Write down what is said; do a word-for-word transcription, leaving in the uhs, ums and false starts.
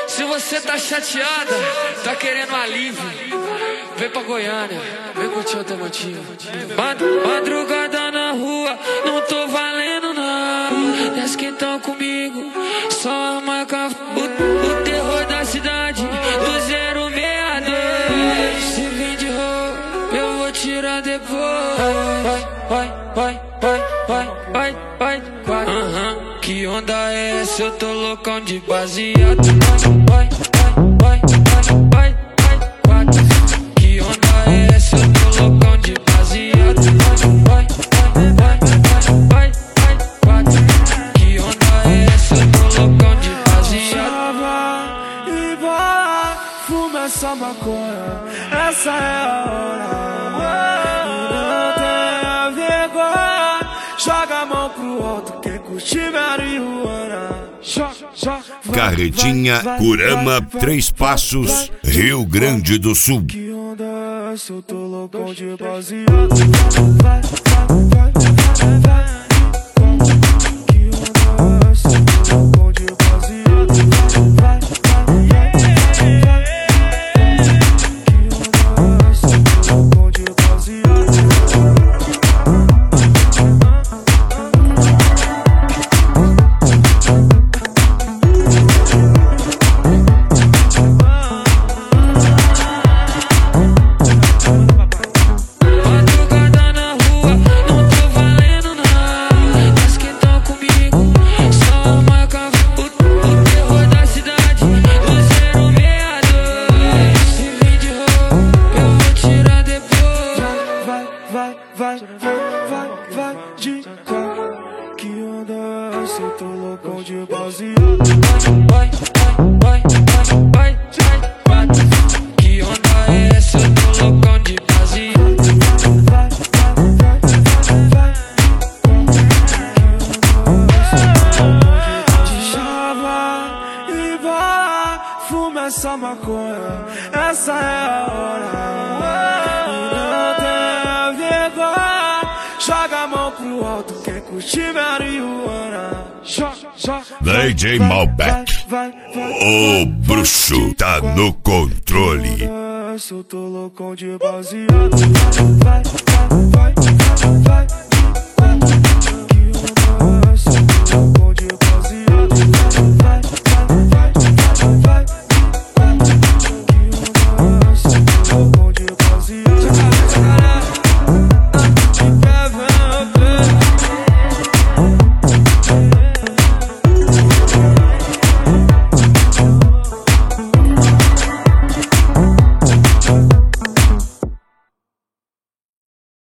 Se você tá chateada, tá querendo alívio, vem pra Goiânia, vem curtir o automotivo. Madrugada na rua, não tô valendo não. E as que tão comigo, só a marca. O, o terror da cidade, do zero seis dois. Se vir de roupa, eu vou tirar depois. Vai, vai, vai, vai, vai, vai, vai, vai. Uhum. Que onda é essa? Eu tô loucão de baseado. Vai, vai, vai, vai, vai, vai, vai. Que onda é essa? Eu tô loucão de baseado. Vai, vai, vai, vai, vai, vai, vai. Que onda é essa? Eu tô loucão de baseado. Chava e vai, fuma essa maconha, essa é a hora. Não tenha vergonha, joga a mão pro alto, quem curte marihuana. Carretinha, Kurama, Três Passos, Rio Grande do Sul. Que onda é essa? Eu tô loucão de baseado. Vai, vai, vai, vai. Que onda é essa? Eu tô loucão de baseado. Vai, vai, vai, vai. Que onda é essa? Eu tô loucão de baseado. Vai, vai, vai, vai de cá. Que onda é essa? Eu tô loucão de baseado. Vai, vai, vai, vai, vai, vai, vai. Que onda é essa? Eu tô loucão de baseado. Vai, vai, vai, vai, vai. Que onda é essa? Eu tô loucão de chava e vai, fuma essa maconha, essa é a hora. Joga a mão pro alto, quem curte marihuana. D J Malbec, o bruxo tá no controle. Eu tô loucão de baseado. Vai, vai, vai, vai, vai.